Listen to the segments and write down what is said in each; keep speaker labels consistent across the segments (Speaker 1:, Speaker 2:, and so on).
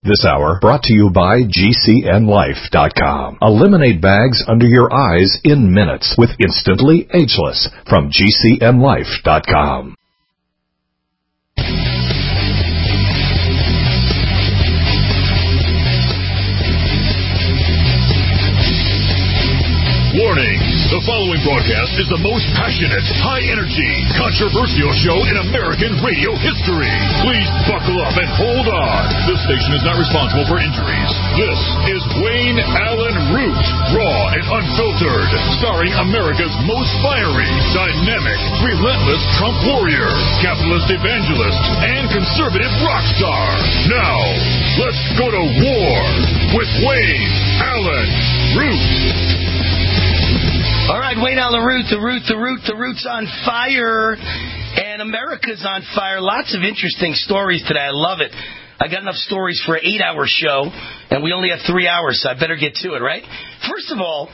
Speaker 1: This hour brought to you by GCNLife.com. Eliminate bags under your eyes in minutes with Instantly Ageless from GCNLife.com.
Speaker 2: Warning! The following broadcast is the most passionate, high-energy, controversial show in American radio history. Please buckle up and hold on. This station is not responsible for injuries. This is Wayne Allen Root, raw and unfiltered, starring America's most fiery, dynamic, relentless Trump warrior, capitalist evangelist, and conservative rock star. Now, let's go to war with Wayne Allen Root.
Speaker 3: All right, Wayne Allen Root, the Root's on fire, and America's on fire. Lots of interesting stories today. I love it. I got enough stories for an 8-hour show, and we only have 3 hours, so I better get to it, right? First of all,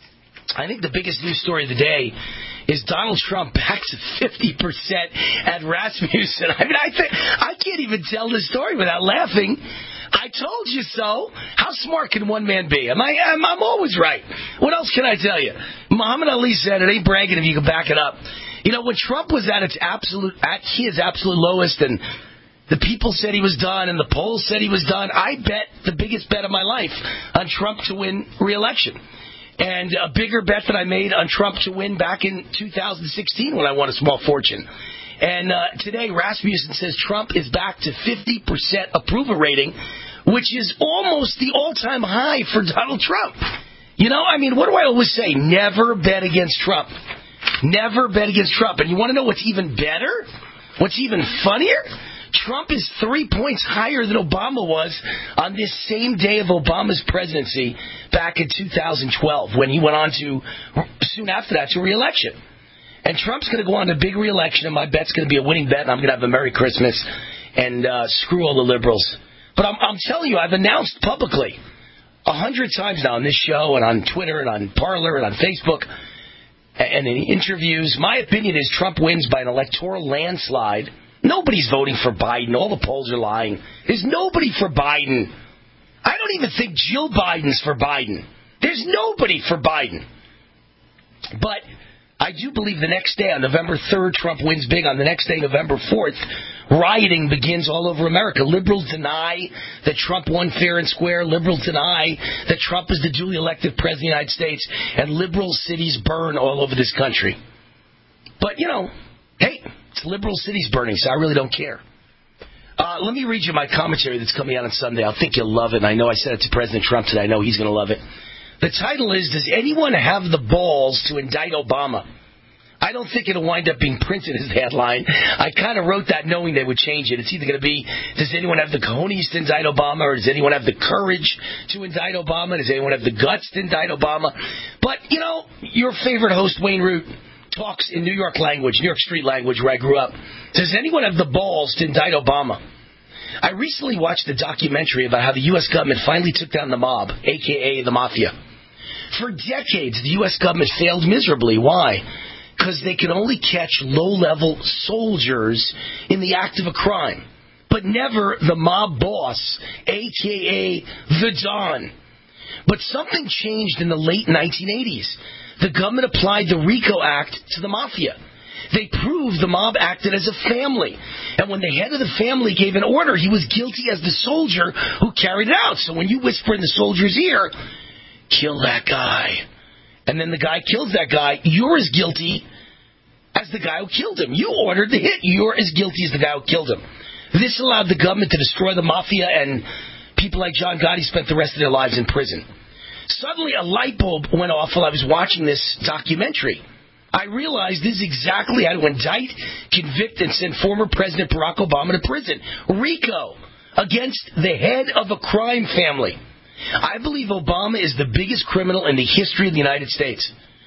Speaker 3: I think the biggest news story of the day is Donald Trump back to 50% at Rasmussen. I mean, I can't even tell this story without laughing. I told you so. How smart can one man be? I'm always right. What else can I tell you? Muhammad Ali said, it ain't bragging if you can back it up. You know, when Trump was at his absolute lowest, and the people said he was done, and the polls said he was done, I bet the biggest bet of my life on Trump to win re-election. And a bigger bet that I made on Trump to win back in 2016 when I won a small fortune. And today, Rasmussen says Trump is back to 50% approval rating, which is almost the all-time high for Donald Trump. You know, I mean, what do I always say? Never bet against Trump. Never bet against Trump. And you want to know what's even better? What's even funnier? Trump is 3 points higher than Obama was on this same day of Obama's presidency back in 2012 when he went on to, soon after that, to re-election. And Trump's going to go on to a big re-election, and my bet's going to be a winning bet, and I'm going to have a Merry Christmas and screw all the liberals. But I'm telling you, I've announced publicly 100 times now on this show and on Twitter and on Parler and on Facebook and in interviews, my opinion is Trump wins by an electoral landslide. Nobody's voting for Biden. All the polls are lying. There's nobody for Biden. I don't even think Jill Biden's for Biden. There's nobody for Biden. But I do believe the next day, on November 3rd, Trump wins big. On the next day, November 4th, rioting begins all over America. Liberals deny that Trump won fair and square. Liberals deny that Trump is the duly elected president of the United States. And liberal cities burn all over this country. But, you know, hey, it's liberal cities burning, so I really don't care. Let me read you my commentary that's coming out on Sunday. I think you'll love it. And I know I said it to President Trump today. I know he's going to love it. The title is, Does Anyone Have the Balls to Indict Obama? I don't think it'll wind up being printed as the headline. I kind of wrote that knowing they would change it. It's either going to be, does anyone have the cojones to indict Obama, or does anyone have the courage to indict Obama? Does anyone have the guts to indict Obama? But, you know, your favorite host, Wayne Root, talks in New York language, New York street language where I grew up. Does anyone have the balls to indict Obama? I recently watched a documentary about how the U.S. government finally took down the mob, a.k.a. the mafia. For decades, the U.S. government failed miserably. Why? Because they could only catch low-level soldiers in the act of a crime, but never the mob boss, a.k.a. the Don. But something changed in the late 1980s. The government applied the RICO Act to the mafia. They proved the mob acted as a family. And when the head of the family gave an order, he was guilty as the soldier who carried it out. So when you whisper in the soldier's ear, kill that guy, and then the guy kills that guy, you're as guilty as the guy who killed him. You ordered the hit. You're as guilty as the guy who killed him. This allowed the government to destroy the mafia, and people like John Gotti spent the rest of their lives in prison. Suddenly, a light bulb went off while I was watching this documentary. I realized this is exactly how to indict, convict, and send former President Barack Obama to prison. RICO, against the head of a crime family. I believe Obama is the biggest criminal in the history of the United States.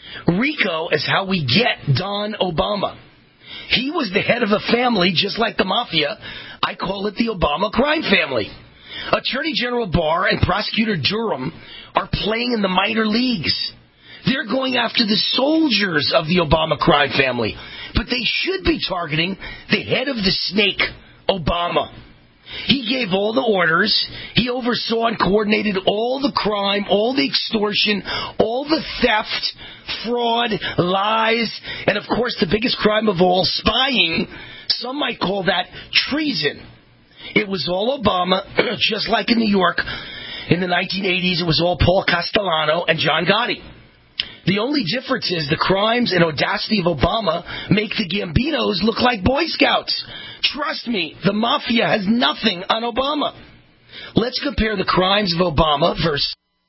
Speaker 3: RICO is how we get Don Obama. He was the head of a family just like the mafia. I call it the Obama crime family. Attorney General Barr and Prosecutor Durham are playing in the minor leagues. They're going after the soldiers of the Obama crime family. But they should be targeting the head of the snake, Obama. He gave all the orders. He oversaw and coordinated all the crime, all the extortion, all the theft, fraud, lies, and of course the biggest crime of all, spying. Some might call that treason. It was all Obama, just like in New York in the 1980s, it was all Paul Castellano and John Gotti. The only difference is the crimes and audacity of Obama make the Gambinos look like Boy Scouts. Trust me, the mafia has nothing on Obama. Let's compare the crimes of Obama versus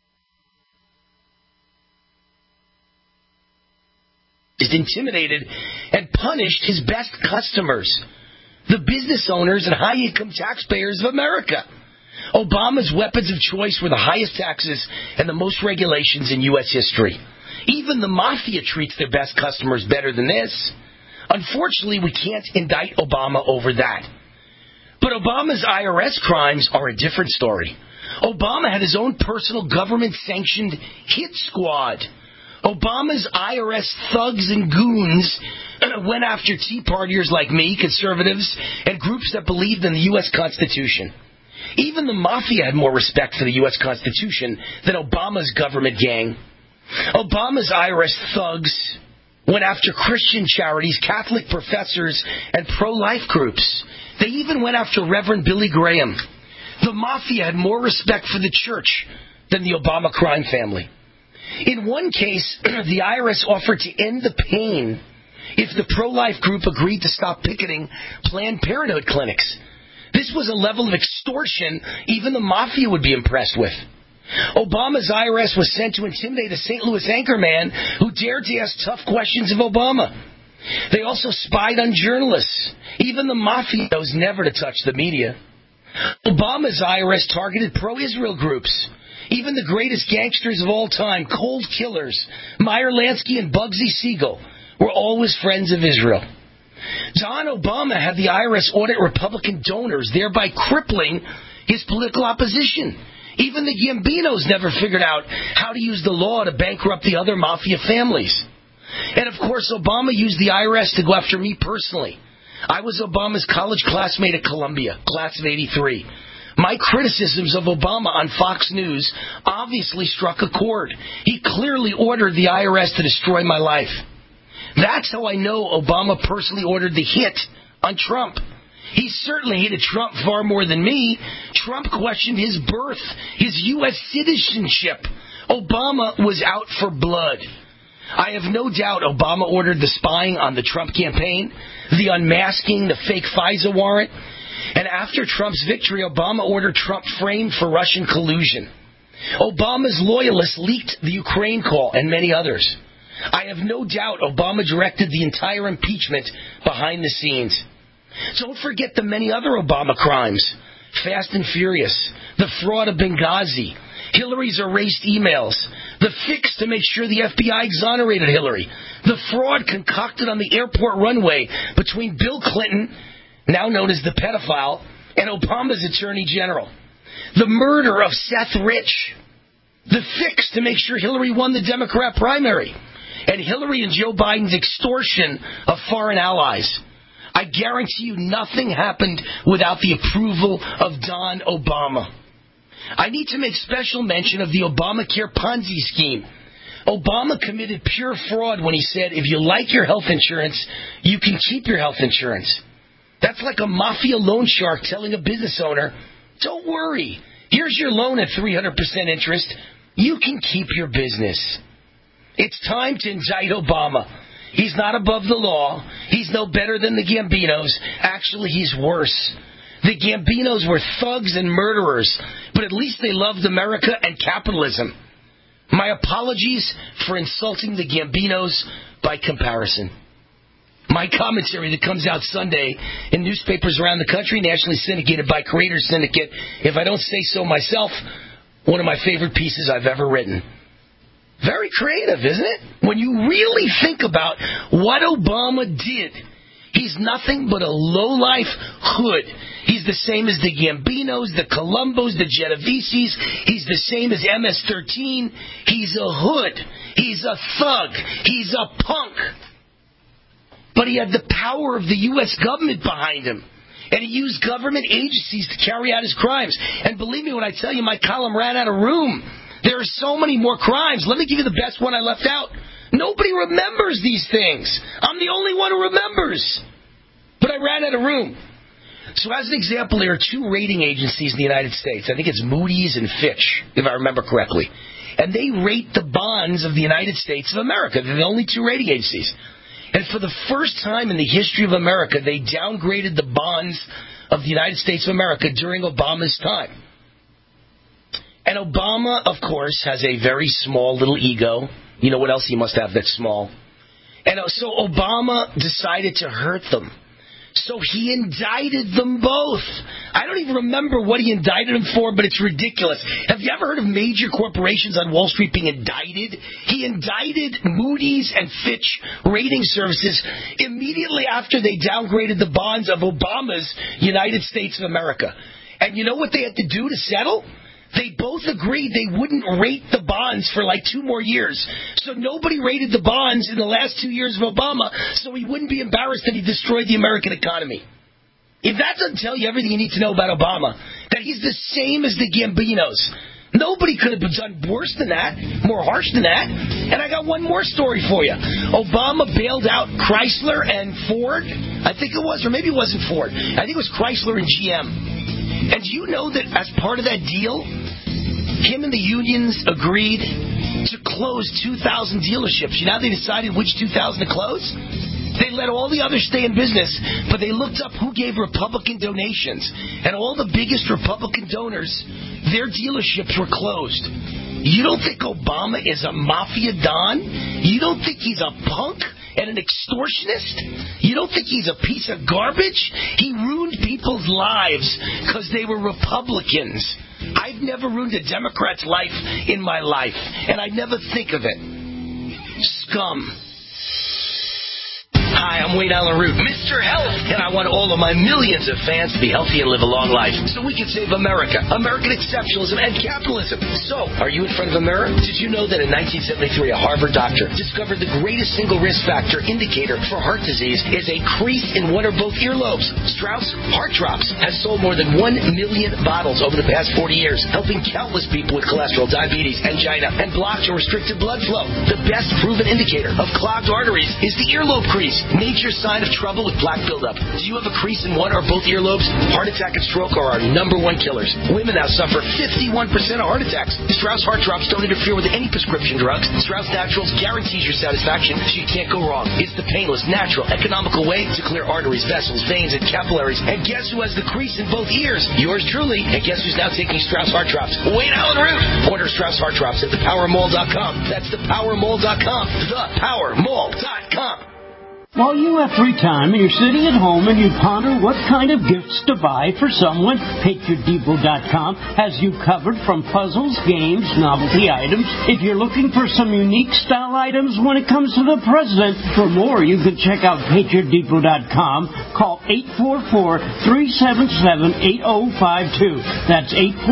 Speaker 3: intimidated and punished his best customers, the business owners and high-income taxpayers of America. Obama's weapons of choice were the highest taxes and the most regulations in U.S. history. Even the mafia treats their best customers better than this. Unfortunately, we can't indict Obama over that. But Obama's IRS crimes are a different story. Obama had his own personal government-sanctioned hit squad. Obama's IRS thugs and goons went after Tea Partiers like me, conservatives, and groups that believed in the U.S. Constitution. Even the mafia had more respect for the U.S. Constitution than Obama's government gang. Obama's IRS thugs went after Christian charities, Catholic professors, and pro-life groups. They even went after Reverend Billy Graham. The mafia had more respect for the church than the Obama crime family. In one case, the IRS offered to end the pain if the pro-life group agreed to stop picketing Planned Parenthood clinics. This was a level of extortion even the mafia would be impressed with. Obama's IRS was sent to intimidate a St. Louis anchorman who dared to ask tough questions of Obama. They also spied on journalists. Even the mafia knows never to touch the media. Obama's IRS targeted pro-Israel groups. Even the greatest gangsters of all time, cold killers, Meyer Lansky and Bugsy Siegel, were always friends of Israel. John Obama had the IRS audit Republican donors, thereby crippling his political opposition. Even the Gambinos never figured out how to use the law to bankrupt the other mafia families. And of course, Obama used the IRS to go after me personally. I was Obama's college classmate at Columbia, class of '83. My criticisms of Obama on Fox News obviously struck a chord. He clearly ordered the IRS to destroy my life. That's how I know Obama personally ordered the hit on Trump. He certainly hated Trump far more than me. Trump questioned his birth, his U.S. citizenship. Obama was out for blood. I have no doubt Obama ordered the spying on the Trump campaign, the unmasking, the fake FISA warrant. And after Trump's victory, Obama ordered Trump framed for Russian collusion. Obama's loyalists leaked the Ukraine call and many others. I have no doubt Obama directed the entire impeachment behind the scenes. Don't forget the many other Obama crimes. Fast and Furious, the fraud of Benghazi, Hillary's erased emails, the fix to make sure the FBI exonerated Hillary, the fraud concocted on the airport runway between Bill Clinton, now known as the pedophile, and Obama's Attorney General, the murder of Seth Rich, the fix to make sure Hillary won the Democrat primary, and Hillary and Joe Biden's extortion of foreign allies. I guarantee you nothing happened without the approval of Don Obama. I need to make special mention of the Obamacare Ponzi scheme. Obama committed pure fraud when he said, if you like your health insurance, you can keep your health insurance. That's like a mafia loan shark telling a business owner, don't worry, here's your loan at 300% interest. You can keep your business. It's time to indict Obama. He's not above the law. He's no better than the Gambinos. Actually, he's worse. The Gambinos were thugs and murderers, but at least they loved America and capitalism. My apologies for insulting the Gambinos by comparison. My commentary that comes out Sunday in newspapers around the country, nationally syndicated by Creator Syndicate, if I don't say so myself, one of my favorite pieces I've ever written. Very creative, isn't it? When you really think about what Obama did, he's nothing but a low-life hood. He's the same as the Gambinos, the Colombos, the Genoveses. He's the same as MS-13. He's a hood. He's a thug. He's a punk. But he had the power of the U.S. government behind him. And he used government agencies to carry out his crimes. And believe me when I tell you, my column ran out of room. There are so many more crimes. Let me give you the best one I left out. Nobody remembers these things. I'm the only one who remembers. But I ran out of room. So as an example, there are 2 rating agencies in the United States. I think it's Moody's and Fitch, if I remember correctly. And they rate the bonds of the United States of America. They're the only 2 rating agencies. And for the first time in the history of America, they downgraded the bonds of the United States of America during Obama's time. And Obama, of course, has a very small little ego. You know what else he must have that's small? And so Obama decided to hurt them. So he indicted them both. I don't even remember what he indicted them for, but it's ridiculous. Have you ever heard of major corporations on Wall Street being indicted? He indicted Moody's and Fitch rating services immediately after they downgraded the bonds of Obama's United States of America. And you know what they had to do to settle? They both agreed they wouldn't rate the bonds for like 2 more years. So nobody rated the bonds in the last 2 years of Obama, so he wouldn't be embarrassed that he destroyed the American economy. If that doesn't tell you everything you need to know about Obama, that he's the same as the Gambinos. Nobody could have done worse than that, more harsh than that. And I got one more story for you. Obama bailed out Chrysler and Ford. I think it was, or maybe it wasn't Ford. I think it was Chrysler and GM. And do you know that as part of that deal, him and the unions agreed to close 2,000 dealerships. You know how they decided which 2,000 to close? They let all the others stay in business, but they looked up who gave Republican donations. And all the biggest Republican donors, their dealerships were closed. You don't think Obama is a mafia don? You don't think he's a punk and an extortionist? You don't think he's a piece of garbage? He ruined people's lives because they were Republicans. I've never ruined a Democrat's life in my life, and I never think of it. Scum. Hi, I'm Wayne Allen Root, Mr. Health, and I want all of my millions of fans to be healthy and live a long life so we can save America, American exceptionalism, and capitalism. So, are you in front of a mirror? Did you know that in 1973 a Harvard doctor discovered the greatest single risk factor indicator for heart disease is a crease in one or both earlobes? Strauss Heart Drops has sold more than 1 million bottles over the past 40 years, helping countless people with cholesterol, diabetes, angina, and blocked or restricted blood flow. The best proven indicator of clogged arteries is the earlobe crease. Nature's sign of trouble with plaque buildup. Do you have a crease in one or both earlobes? Heart attack and stroke are our number 1 killers. Women now suffer 51% of heart attacks. Strauss Heart Drops don't interfere with any prescription drugs. Strauss Naturals guarantees your satisfaction, so you can't go wrong. It's the painless, natural, economical way to clear arteries, vessels, veins, and capillaries. And guess who has the crease in both ears? Yours truly. And guess who's now taking Strauss Heart Drops? Wayne Allen Root. Order Strauss Heart Drops at thepowermall.com. That's thepowermall.com. Thepowermall.com.
Speaker 4: While you have free time and you're sitting at home and you ponder what kind of gifts to buy for someone, PatriotDepot.com has you covered from puzzles, games, novelty items. If you're looking for some unique style items when it comes to the president, for more you can check out PatriotDepot.com. Call 844-377-8052. That's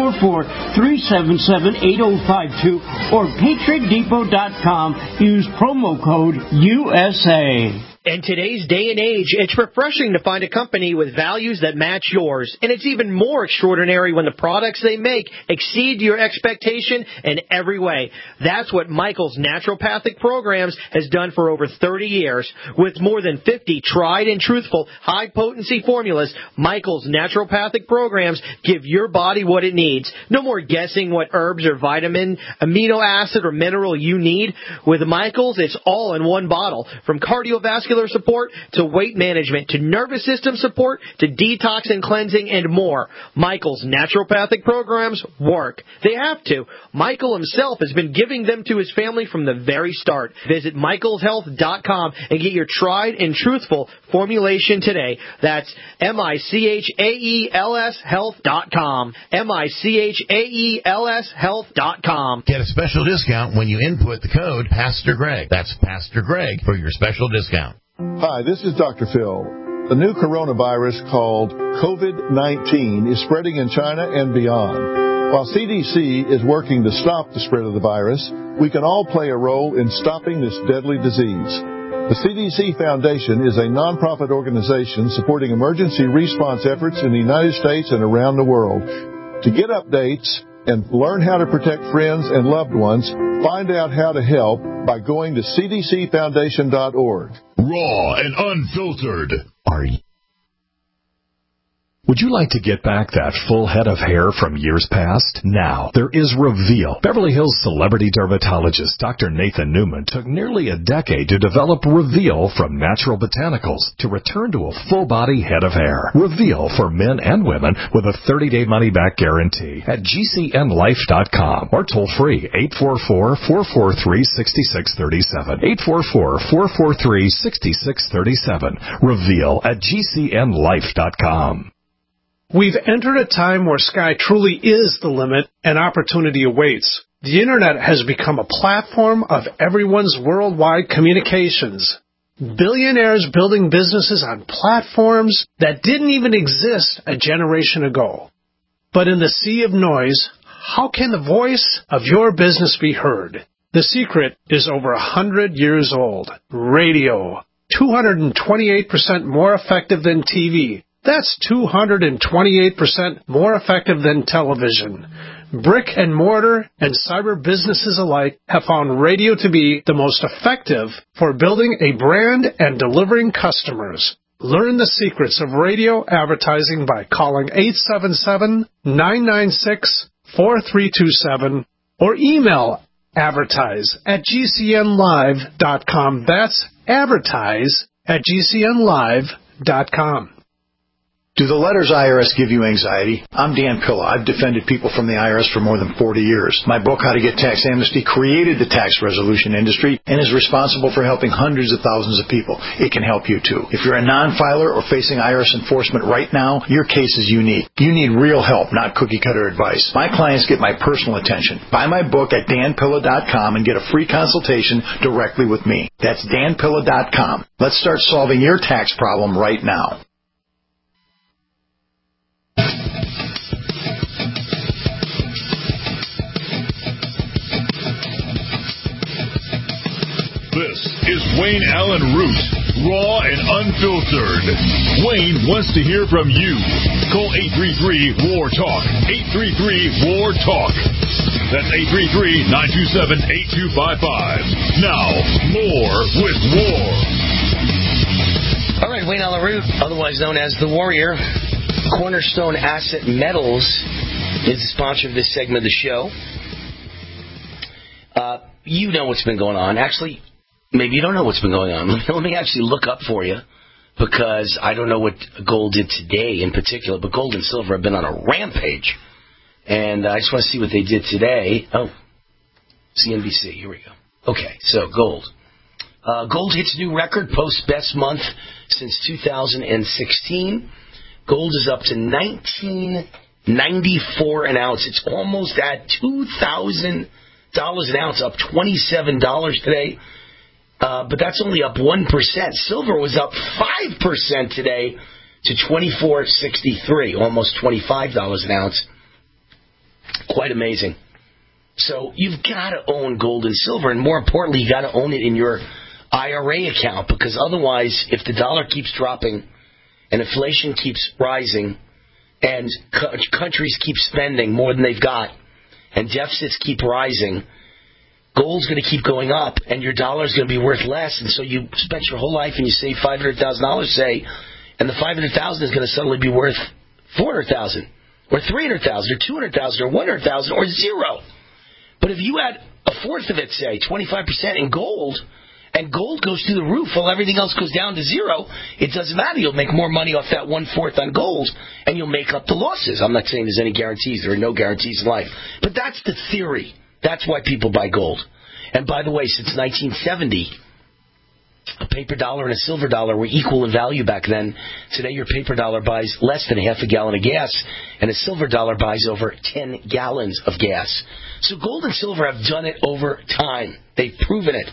Speaker 4: 844-377-8052 or PatriotDepot.com. Use promo code USA.
Speaker 5: In today's day and age, it's refreshing to find a company with values that match yours. And it's even more extraordinary when the products they make exceed your expectation in every way. That's what Michael's Naturopathic Programs has done for over 30 years. With more than 50 tried and truthful high-potency formulas, Michael's Naturopathic Programs give your body what it needs. No more guessing what herbs or vitamin, amino acid, or mineral you need. With Michael's, it's all in one bottle. From cardiovascular support to weight management to nervous system support to detox and cleansing and more. Michael's Naturopathic Programs work. They have to. Michael himself has been giving them to his family from the very start. Visit michaelshealth.com and get your tried and truthful formulation today. That's MICHAELS health.com. MICHAELS health.com.
Speaker 6: Get a special discount when you input the code Pastor Greg. That's Pastor Greg for your special discount.
Speaker 7: Hi, this is Dr. Phil. The new coronavirus called COVID-19 is spreading in China and beyond. While CDC is working to stop the spread of the virus, we can all play a role in stopping this deadly disease. The CDC Foundation is a nonprofit organization supporting emergency response efforts in the United States and around the world. To get updates and learn how to protect friends and loved ones, find out how to help by going to cdcfoundation.org.
Speaker 2: Raw and unfiltered.
Speaker 1: Are you? Would you like to get back that full head of hair from years past? Now, there is Reveal. Beverly Hills celebrity dermatologist Dr. Nathan Newman took nearly a decade to develop Reveal from natural botanicals to return to a full-body head of hair. Reveal for men and women with a 30-day money-back guarantee at GCNlife.com or toll-free 844-443-6637. 844-443-6637. Reveal at GCNlife.com.
Speaker 8: We've entered a time where sky truly is the limit and opportunity awaits. The Internet has become a platform of everyone's worldwide communications. Billionaires building businesses on platforms that didn't even exist a generation ago. But in the sea of noise, how can the voice of your business be heard? The secret is over 100 years old. Radio. 228% more effective than TV. That's 228% more effective than television. Brick and mortar and cyber businesses alike have found radio to be the most effective for building a brand and delivering customers. Learn the secrets of radio advertising by calling 877-996-4327 or email advertise@gcnlive.com. That's advertise@gcnlive.com.
Speaker 9: Do the letters IRS give you anxiety? I'm Dan Pilla. I've defended people from the IRS for more than 40 years. My book, How to Get Tax Amnesty, created the tax resolution industry and is responsible for helping hundreds of thousands of people. It can help you, too. If you're a non-filer or facing IRS enforcement right now, your case is unique. You need real help, not cookie-cutter advice. My clients get my personal attention. Buy my book at danpilla.com and get a free consultation directly with me. That's danpilla.com. Let's start solving your tax problem right now.
Speaker 2: This is Wayne Allen Root, raw and unfiltered. Wayne wants to hear from you. Call 833-WAR-TALK. 833-WAR-TALK. That's 833-927-8255. Now, more with War.
Speaker 3: All right, Wayne Allen Root, otherwise known as The Warrior. Cornerstone Asset Metals is the sponsor of this segment of the show. You know what's been going on. Actually, maybe you don't know what's been going on. Let me actually look up for you, because I don't know what gold did today in particular, but gold and silver have been on a rampage. And I just want to see what they did today. Oh, CNBC. Here we go. Okay, so gold. Gold hits new record, post best month since 2016. Gold is up to $19.94 an ounce. It's almost at $2,000 an ounce, up $27 today. But that's only up 1%. Silver was up 5% today to $24.63, almost $25 an ounce. Quite amazing. So you've got to own gold and silver, and more importantly, you got to own it in your IRA account, because otherwise, if the dollar keeps dropping and inflation keeps rising and countries keep spending more than they've got and deficits keep rising, gold's going to keep going up, and your dollar's going to be worth less. And so you spent your whole life and you save $500,000, say, and the $500,000 is going to suddenly be worth $400,000 or $300,000 or $200,000 or $100,000 or zero. But if you add a fourth of it, say 25% in gold, and gold goes through the roof while everything else goes down to zero, it doesn't matter. You'll make more money off that one-fourth on gold, and you'll make up the losses. I'm not saying there's any guarantees. There are no guarantees in life. But that's the theory. That's why people buy gold. And by the way, since 1970, a paper dollar and a silver dollar were equal in value back then. Today, your paper dollar buys less than a half a gallon of gas, and a silver dollar buys over 10 gallons of gas. So gold and silver have done it over time. They've proven it.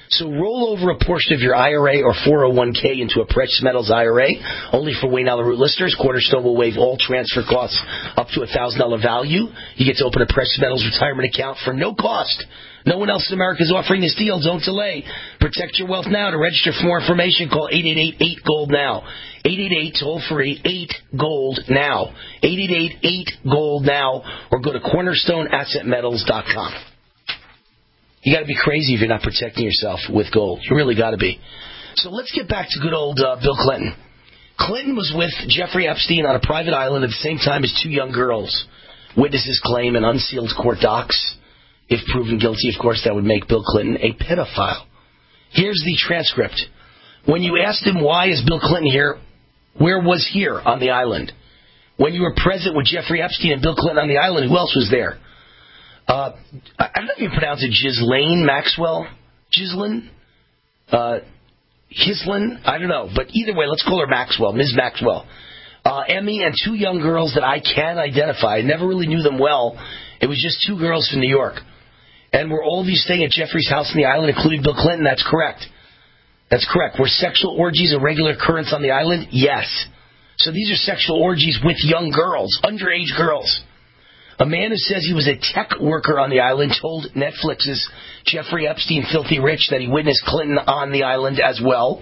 Speaker 3: So roll over a portion of your IRA or 401k into a precious metals IRA. Only for Wayne Allyn Root listeners, Cornerstone will waive all transfer costs up to $1,000 value. You get to open a precious metals retirement account for no cost. No one else in America is offering this deal. Don't delay. Protect your wealth now. To register for more information, call 888-8-GOLD-NOW. 888 toll-free 8-GOLD-NOW. 888-8-GOLD-NOW. Or go to cornerstoneassetmetals.com. You got to be crazy if you're not protecting yourself with gold. You really got to be. So let's get back to good old Bill Clinton. Clinton was with Jeffrey Epstein on a private island at the same time as two young girls. Witnesses claim in unsealed court docs. If proven guilty, of course, that would make Bill Clinton a pedophile. Here's the transcript. When you asked him, why is Bill Clinton here, where was here on the island? When you were present with Jeffrey Epstein and Bill Clinton on the island, who else was there? I don't know if you pronounce it Ghislaine Maxwell. Ghislaine? Ghislaine? I don't know. But either way, let's call her Maxwell, Ms. Maxwell. Emmy and two young girls that I can identify. I never really knew them well. It was just two girls from New York. And were all of you staying at Jeffrey's house on the island, including Bill Clinton? That's correct. That's correct. Were sexual orgies a regular occurrence on the island? Yes. So these are sexual orgies with young girls, underage girls. A man who says he was a tech worker on the island told Netflix's Jeffrey Epstein Filthy Rich that he witnessed Clinton on the island as well.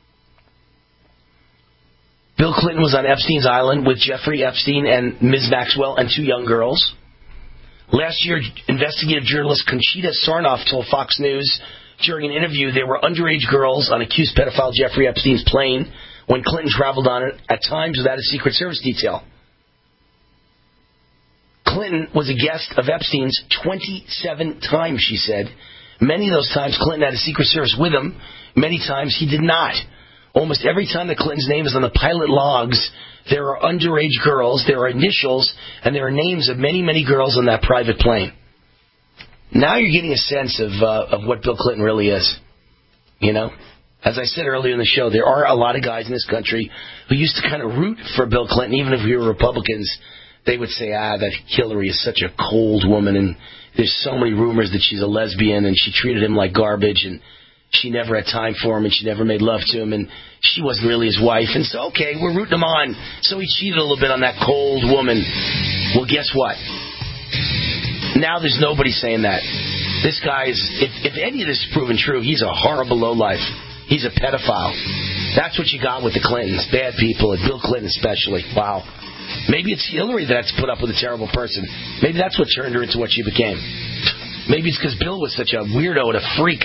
Speaker 3: Bill Clinton was on Epstein's island with Jeffrey Epstein and Ms. Maxwell and two young girls. Last year, investigative journalist Conchita Sarnoff told Fox News during an interview there were underage girls on accused pedophile Jeffrey Epstein's plane when Clinton traveled on it, at times without a Secret Service detail. Clinton was a guest of Epstein's 27 times, she said. Many of those times Clinton had a Secret Service with him. Many times he did not. Almost every time that Clinton's name is on the pilot logs, there are underage girls, there are initials, and there are names of many, many girls on that private plane. Now you're getting a sense of what Bill Clinton really is. You know? As I said earlier in the show, there are a lot of guys in this country who used to kind of root for Bill Clinton, even if we were Republicans. They would say, that Hillary is such a cold woman, and there's so many rumors that she's a lesbian, and she treated him like garbage, and she never had time for him, and she never made love to him, and she wasn't really his wife. And so, okay, we're rooting him on. So he cheated a little bit on that cold woman. Well, guess what? Now there's nobody saying that. This guy is, if any of this is proven true, he's a horrible lowlife. He's a pedophile. That's what you got with the Clintons. Bad people, and Bill Clinton especially. Wow. Maybe it's Hillary that's put up with a terrible person. Maybe that's what turned her into what she became. Maybe it's because Bill was such a weirdo and a freak.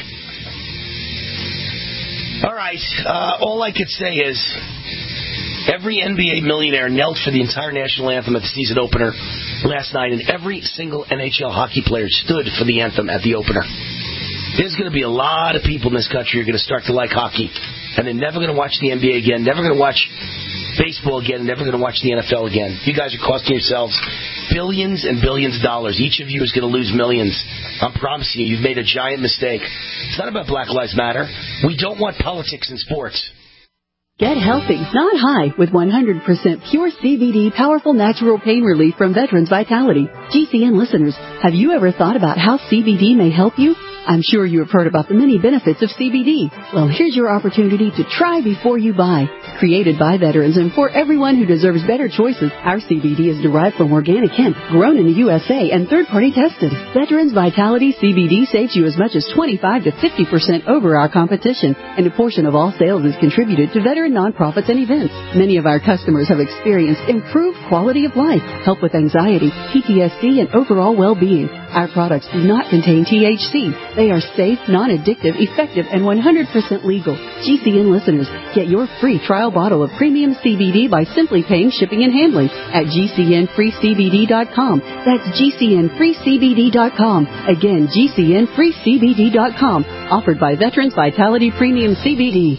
Speaker 3: All right, all I could say is every NBA millionaire knelt for the entire national anthem at the season opener last night, and every single NHL hockey player stood for the anthem at the opener. There's going to be a lot of people in this country who are going to start to like hockey, and they're never going to watch the NBA again, never going to watch baseball again, never going to watch the NFL again. You guys are costing yourselves billions and billions of dollars. Each of you is going to lose millions. I'm promising you, you've made a giant mistake. It's not about Black Lives Matter. We don't want politics in sports.
Speaker 10: Get healthy, not high, with 100% pure CBD powerful natural pain relief from Veterans Vitality. GCN listeners, have you ever thought about how CBD may help you? I'm sure you have heard about the many benefits of CBD. Well, here's your opportunity to try before you buy. Created by veterans and for everyone who deserves better choices, our CBD is derived from organic hemp, grown in the USA, and third-party tested. Veterans Vitality CBD saves you as much as 25 to 50% over our competition, and a portion of all sales is contributed to veteran nonprofits and events. Many of our customers have experienced improved quality of life, help with anxiety, PTSD, and overall well-being. Our products do not contain THC. They are safe, non-addictive, effective, and 100% legal. GCN listeners, get your free trial bottle of premium CBD by simply paying shipping and handling at GCNFreeCBD.com. That's GCNFreeCBD.com. Again, GCNFreeCBD.com. Offered by Veterans Vitality Premium CBD.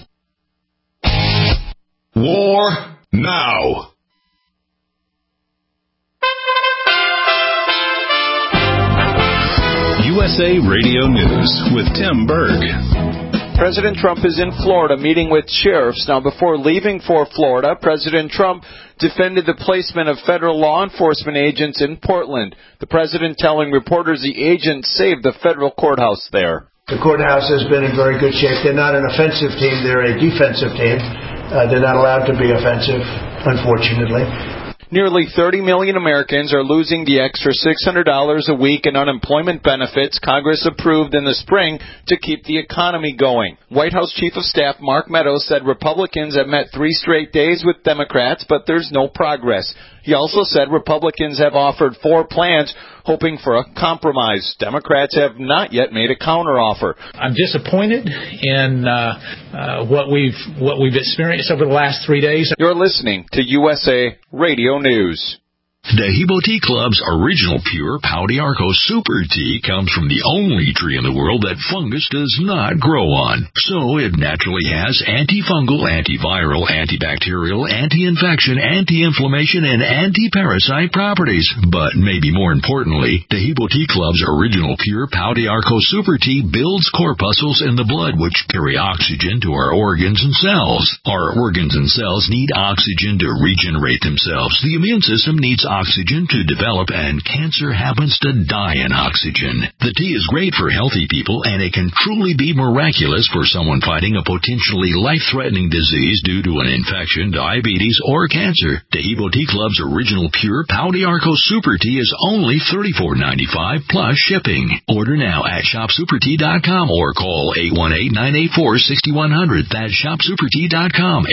Speaker 2: War now. USA Radio News with Tim Berg.
Speaker 11: President Trump is in Florida meeting with sheriffs. Now, before leaving for Florida, President Trump defended the placement of federal law enforcement agents in Portland. The president telling reporters the agents saved the federal courthouse there.
Speaker 12: The courthouse has been in very good shape. They're not an offensive team. They're a defensive team. They're not allowed to be offensive, unfortunately.
Speaker 11: Nearly 30 million Americans are losing the extra $600 a week in unemployment benefits Congress approved in the spring to keep the economy going. White House Chief of Staff Mark Meadows said Republicans have met 3 straight days with Democrats, but there's no progress. He also said Republicans have offered 4 plans, hoping for a compromise. Democrats have not yet made a counteroffer.
Speaker 13: I'm disappointed in what we've experienced over the last 3 days.
Speaker 11: You're listening to USA Radio News.
Speaker 2: Dehibo Tea Club's original pure Pau d'Arco Super Tea comes from the only tree in the world that fungus does not grow on. So it naturally has antifungal, antiviral, antibacterial, anti-infection, anti-inflammation, and anti-parasite properties. But maybe more importantly, Dehibo Tea Club's original pure Pau d'Arco Super Tea builds corpuscles in the blood which carry oxygen to our organs and cells. Our organs and cells need oxygen to regenerate themselves. The immune system needs oxygen to develop, and cancer happens to die in oxygen. The tea is great for healthy people, and it can truly be miraculous for someone fighting a potentially life-threatening disease due to an infection, diabetes, or cancer. Dehibo Tea Club's original pure Pau d'Arco Super Tea is only $34.95 plus shipping. Order now at shopsupertea.com or call 818-984-6100. That's shopsupertea.com,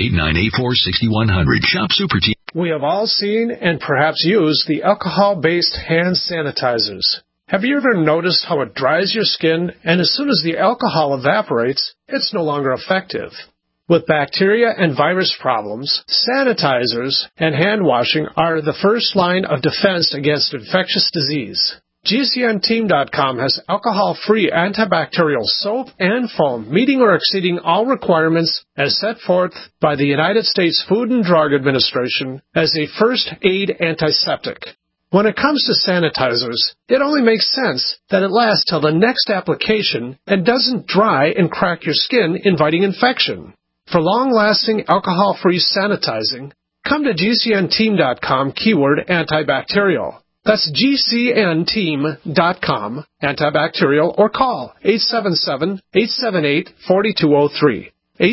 Speaker 2: 818-984-6100. Shop Super Tea.
Speaker 8: We have all seen and perhaps used the alcohol-based hand sanitizers. Have you ever noticed how it dries your skin, and as soon as the alcohol evaporates, it's no longer effective? With bacteria and virus problems, sanitizers and hand washing are the first line of defense against infectious disease. GCNteam.com has alcohol-free antibacterial soap and foam, meeting or exceeding all requirements as set forth by the United States Food and Drug Administration as a first aid antiseptic. When it comes to sanitizers, it only makes sense that it lasts till the next application and doesn't dry and crack your skin, inviting infection. For long-lasting alcohol-free sanitizing, come to GCNteam.com keyword antibacterial. That's GCNteam.com, antibacterial, or call 877-878-4203.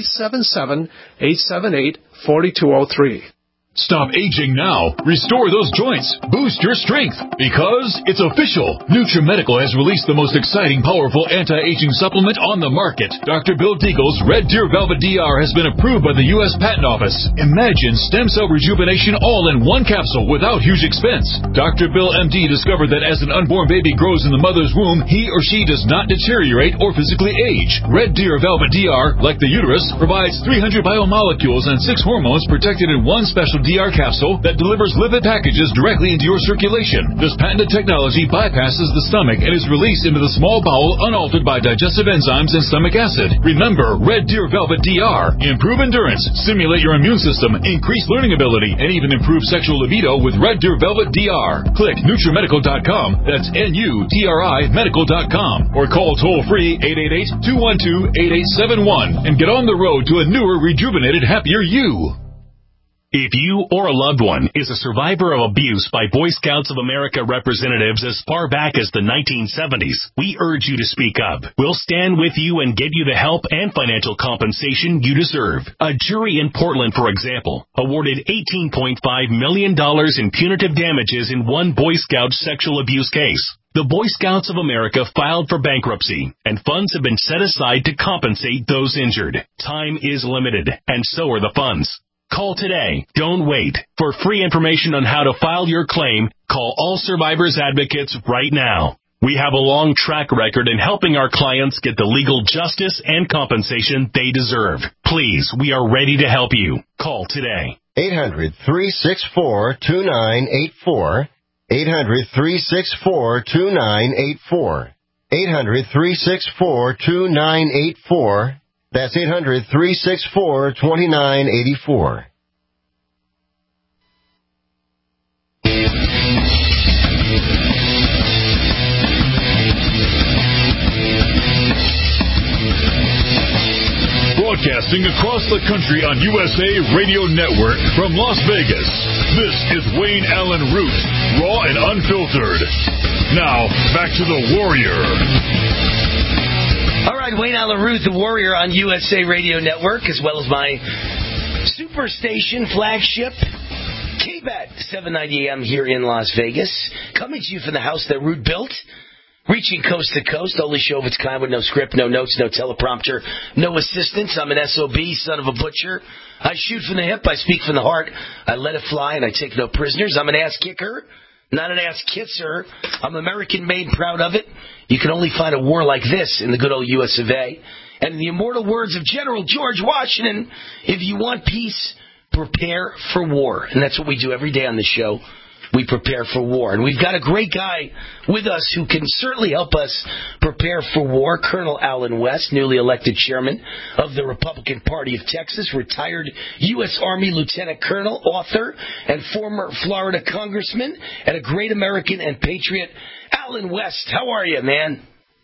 Speaker 8: 877-878-4203.
Speaker 2: Stop aging now. Restore those joints. Boost your strength. Because it's official. NutriMedical has released the most exciting, powerful anti-aging supplement on the market. Dr. Bill Deagle's Red Deer Velvet DR has been approved by the U.S. Patent Office. Imagine stem cell rejuvenation all in one capsule without huge expense. Dr. Bill MD discovered that as an unborn baby grows in the mother's womb, he or she does not deteriorate or physically age. Red Deer Velvet DR, like the uterus, provides 300 biomolecules and 6 hormones protected in one special DR capsule that delivers lipid packages directly into your circulation. This patented technology bypasses the stomach and is released into the small bowel unaltered by digestive enzymes and stomach acid. Remember, Red Deer Velvet DR. Improve endurance, stimulate your immune system, increase learning ability, and even improve sexual libido with Red Deer Velvet DR. Click NutriMedical.com, that's NUTRI Medical.com, or call toll-free 888-212-8871 and get on the road to a newer, rejuvenated, happier you.
Speaker 14: If you or a loved one is a survivor of abuse by Boy Scouts of America representatives as far back as the 1970s, we urge you to speak up. We'll stand with you and get you the help and financial compensation you deserve. A jury in Portland, for example, awarded $18.5 million in punitive damages in one Boy Scout sexual abuse case. The Boy Scouts of America filed for bankruptcy, and funds have been set aside to compensate those injured. Time is limited, and so are the funds. Call today. Don't wait. For free information on how to file your claim, call All Survivors Advocates right now. We have a long track record in helping our clients get the legal justice and compensation they deserve. Please, we are ready to help you. Call today.
Speaker 15: 800-364-2984. 800-364-2984. 800-364-2984. That's 800-364-2984.
Speaker 2: Broadcasting across the country on USA Radio Network from Las Vegas, this is Wayne Allen Root, raw and unfiltered. Now, back to the Warrior.
Speaker 3: All right, Wayne Allyn Root, the Warrior on USA Radio Network, as well as my Superstation flagship, KBET, 790 AM here in Las Vegas. Coming to you from the house that Root built. Reaching coast to coast, only show of its kind with no script, no notes, no teleprompter, no assistance. I'm an SOB, son of a butcher. I shoot from the hip, I speak from the heart. I let it fly, and I take no prisoners. I'm an ass kicker, not an ass kisser. I'm American-made, proud of it. You can only find a war like this in the good old US of A. And in the immortal words of General George Washington, if you want peace, prepare for war. And that's what we do every day on the show. We prepare for war. And we've got a great guy with us who can certainly help us prepare for war. Colonel Allen West, newly elected chairman of the Republican Party of Texas, retired U.S. Army Lieutenant Colonel, author, and former Florida congressman, and a great American and patriot. Allen West, how are you, man?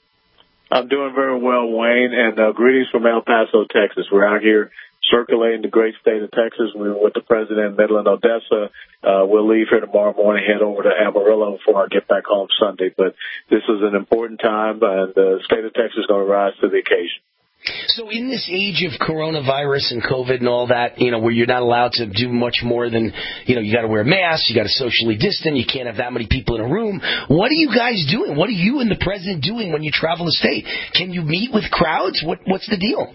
Speaker 16: I'm doing very well, Wayne, and greetings from El Paso, Texas. We're out here circulating the great state of Texas. We were with the president in Midland, Odessa. We'll leave here tomorrow morning, head over to Amarillo before I get back home Sunday. But this is an important time, and the state of Texas is going to rise to the occasion.
Speaker 3: So in this age of coronavirus and COVID and all that, where you're not allowed to do much more than, you got to wear masks, you got to socially distance, you can't have that many people in a room. What are you guys doing? What are you and the president doing when you travel the state? Can you meet with crowds? What's the deal?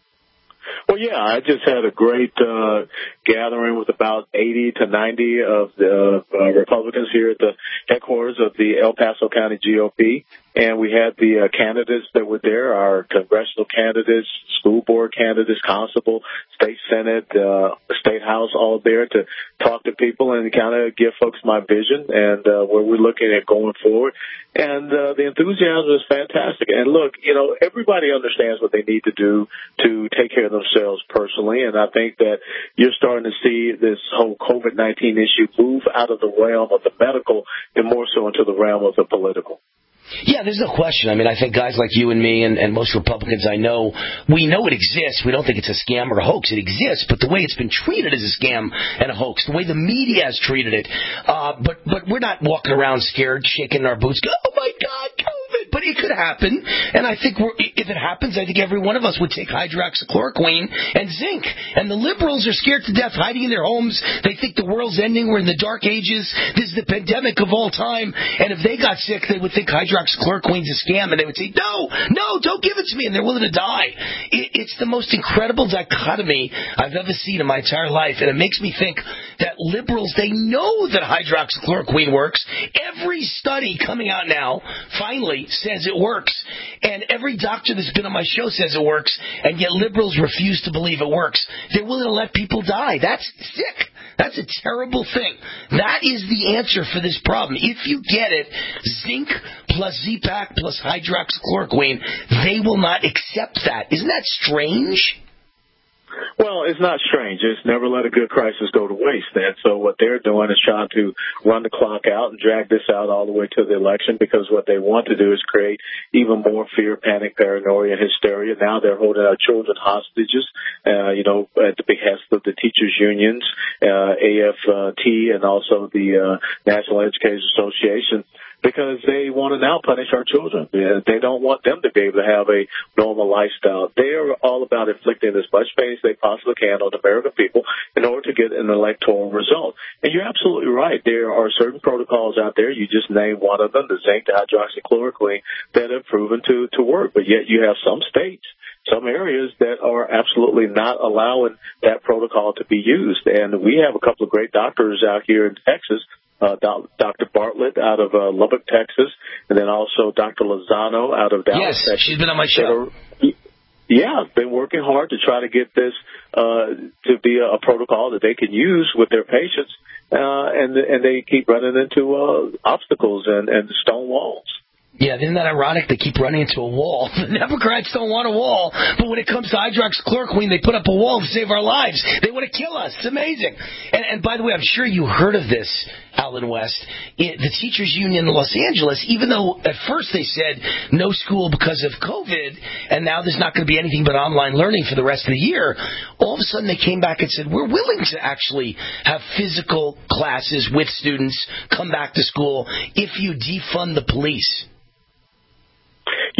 Speaker 16: Well, yeah, I just had a great gathering with about 80 to 90 of the Republicans here at the headquarters of the El Paso County GOP. And we had the candidates that were there, our congressional candidates, school board candidates, constable, state senate, state house, all there to talk to people and kind of give folks my vision and where we're looking at going forward. And the enthusiasm is fantastic. And look, everybody understands what they need to do to take care of themselves personally. And I think that you're starting to see this whole COVID-19 issue move out of the realm of the medical and more so into the realm of the political.
Speaker 3: Yeah, there's no question. I mean, I think guys like you and me and most Republicans I know, we know it exists. We don't think it's a scam or a hoax. It exists, but the way it's been treated is a scam and a hoax. The way the media has treated it. But we're not walking around scared, shaking our boots. Oh, my God, COVID. But it could happen. And I think if it happens, I think every one of us would take hydroxychloroquine and zinc. And the liberals are scared to death, hiding in their homes. They think the world's ending. We're in the dark ages. This is the pandemic of all time. And if they got sick, they would think hydroxychloroquine's a scam. And they would say, no, don't give it to me. And they're willing to die. It's the most incredible dichotomy I've ever seen in my entire life. And it makes me think that liberals, they know that hydroxychloroquine works. Every study coming out now finally says it works. And every doctor that's been on my show says it works. And yet liberals refuse to believe it works. They're willing to let people die. That's sick. That's a terrible thing. That is the answer for this problem. If you get it, zinc plus Z-Pak plus hydroxychloroquine, they will not accept that. Isn't that strange?
Speaker 16: Well, it's not strange. It's never let a good crisis go to waste. And so what they're doing is trying to run the clock out and drag this out all the way to the election because what they want to do is create even more fear, panic, paranoia, hysteria. Now they're holding our children hostages, at the behest of the teachers' unions, AFT, and also the National Educators Association, because they want to now punish our children. They don't want them to be able to have a normal lifestyle. They are all about inflicting as much pain as they possibly can on the American people in order to get an electoral result. And you're absolutely right. There are certain protocols out there. You just named one of them, the zinc, the hydroxychloroquine, that have proven to work. But yet you have some states, some areas that are absolutely not allowing that protocol to be used. And we have a couple of great doctors out here in Texas, Dr. Bartlett out of Lubbock, Texas, and then also Dr. Lozano out of Dallas,
Speaker 3: yes,
Speaker 16: Texas.
Speaker 3: She's been on my show.
Speaker 16: Been working hard to try to get this to be a protocol that they can use with their patients, and they keep running into obstacles and stone walls.
Speaker 3: Yeah, isn't that ironic? They keep running into a wall. The Democrats don't want a wall, but when it comes to hydroxychloroquine, they put up a wall to save our lives. They want to kill us. It's amazing. And by the way, I'm sure you heard of this, Allen West. The teachers' union in Los Angeles, even though at first they said no school because of COVID, and now there's not going to be anything but online learning for the rest of the year, all of a sudden they came back and said, we're willing to actually have physical classes with students come back to school if you defund the police.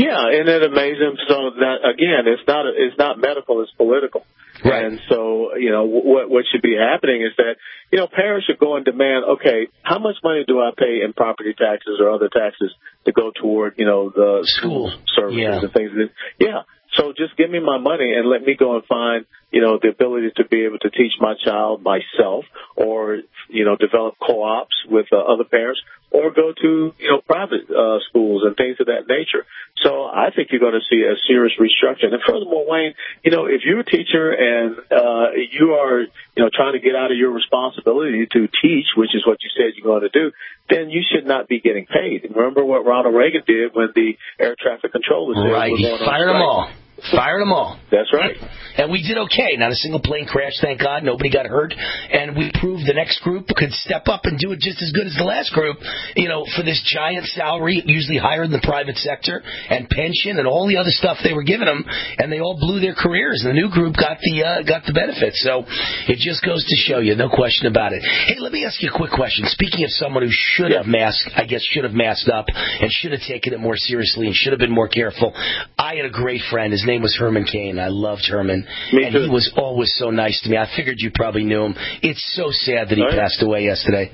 Speaker 16: Yeah, and it amazes him. So that again, it's not medical, it's political. Right. And so, what should be happening is that, parents should go and demand, okay, how much money do I pay in property taxes or other taxes to go toward, the school services and things? Yeah. So just give me my money and let me go and find, the ability to be able to teach my child myself, or, develop co-ops with other parents, or go to, private schools and things of that nature. So I think you're going to see a serious restructuring. And furthermore, Wayne, if you're a teacher and you are, trying to get out of your responsibility to teach, which is what you said you're going to do, then you should not be getting paid. Remember what Ronald Reagan did when the air traffic controllers said
Speaker 3: right, he fired them all. Fired them all.
Speaker 16: That's right.
Speaker 3: And we did okay. Not a single plane crashed, thank God. Nobody got hurt. And we proved the next group could step up and do it just as good as the last group, for this giant salary, usually higher in the private sector, and pension and all the other stuff they were giving them. And they all blew their careers. And the new group got the benefits. So it just goes to show you, no question about it. Hey, let me ask you a quick question. Speaking of someone who should have masked up and should have taken it more seriously and should have been more careful, I had a great friend. His name was Herman Cain. I loved Herman. And he was always so nice to me. I figured you probably knew him. It's so sad that he passed away yesterday.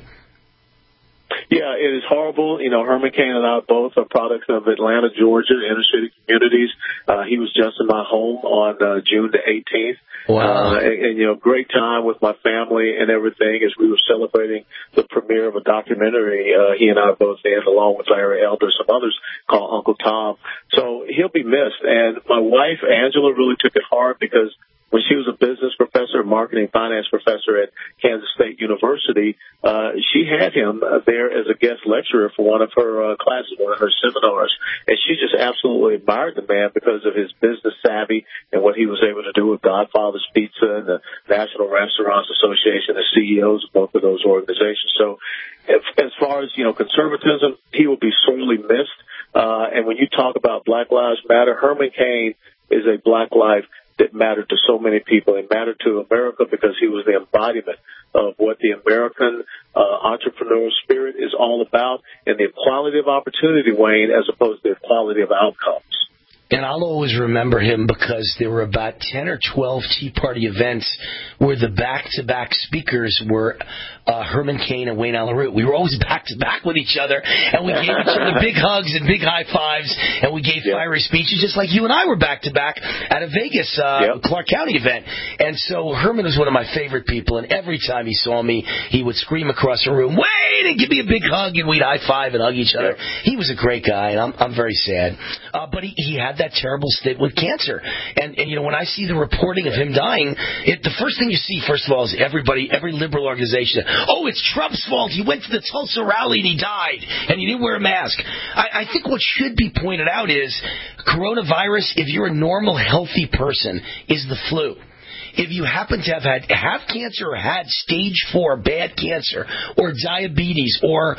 Speaker 16: Yeah, it is horrible. Herman Cain and I both are products of Atlanta, Georgia, inner city communities. He was just in my home on June the 18th.
Speaker 3: Wow.
Speaker 16: And great time with my family and everything as we were celebrating the premiere of a documentary he and I both did, along with Larry Elder, some others, called Uncle Tom. So he'll be missed. And my wife, Angela, really took it hard because when she was a business professor, marketing finance professor at Kansas State University, she had him there as a guest lecturer for one of her classes, one of her seminars. And she just absolutely admired the man because of his business savvy and what he was able to do with Godfather's Pizza and the National Restaurants Association, the CEOs of both of those organizations. So as far as, conservatism, he will be sorely missed. And when you talk about Black Lives Matter, Herman Cain is a black life that mattered to so many people. It mattered to America because he was the embodiment of what the American entrepreneurial spirit is all about, and the equality of opportunity, Wayne, as opposed to the equality of outcomes.
Speaker 3: And I'll always remember him because there were about 10 or 12 Tea Party events where the back-to-back speakers were Herman Cain and Wayne Allyn Root. We were always back-to-back with each other, and we gave each other big hugs and big high fives, and we gave fiery speeches just like you and I were back-to-back at a Vegas Clark County event. And so Herman was one of my favorite people, and every time he saw me, he would scream across the room, "Wayne!" and give me a big hug, and we'd high-five and hug each other. He was a great guy, and I'm very sad. But he had that terrible stint with cancer. And when I see the reporting of him dying, the first thing you see, first of all, is every liberal organization, oh, it's Trump's fault. He went to the Tulsa rally and he died, and he didn't wear a mask. I think what should be pointed out is coronavirus, if you're a normal, healthy person, is the flu. If you happen to have cancer or had stage 4 bad cancer or diabetes or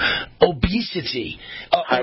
Speaker 3: obesity or